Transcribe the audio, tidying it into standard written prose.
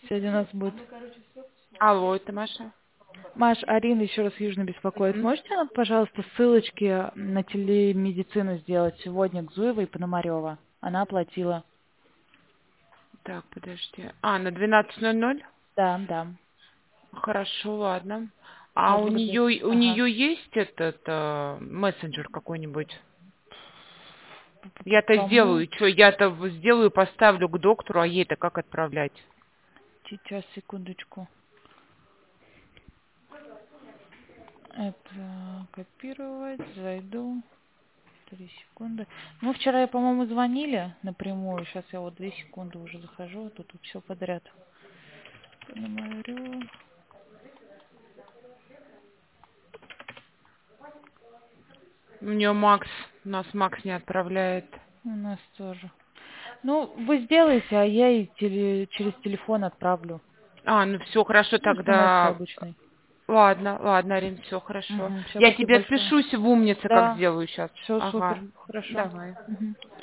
Сегодня у нас будет... Алло, это Маша? Маш, Арина еще раз Южно беспокоит. Мгм. Можете нам, пожалуйста, ссылочки на телемедицину сделать сегодня к Зуевой и Пономарева? Она оплатила. Так, подожди. На 12:00? Да, да. Хорошо, ладно. А Я у благодарю. нее у Ага. нее есть этот мессенджер какой-нибудь? Я-то По-моему, сделаю, что я-то сделаю, поставлю к доктору, а ей-то как отправлять? сейчас, секундочку. Это копировать, зайду. 3 секунды. Мы вчера, по-моему, звонили напрямую. Сейчас я вот 2 секунды уже захожу. Тут все подряд. Пономарёв. У нас Макс не отправляет. У нас тоже. Ну, вы сделаете, а я и через телефон отправлю. Ну все, хорошо Ну, смс-кой тогда. обычной. Ладно, ладно, Арин, все хорошо. Угу. Все, Я спасибо тебе большое. отпишусь в умнице, как Да, сделаю сейчас. все Ага, супер. Хорошо. давай. Мгм.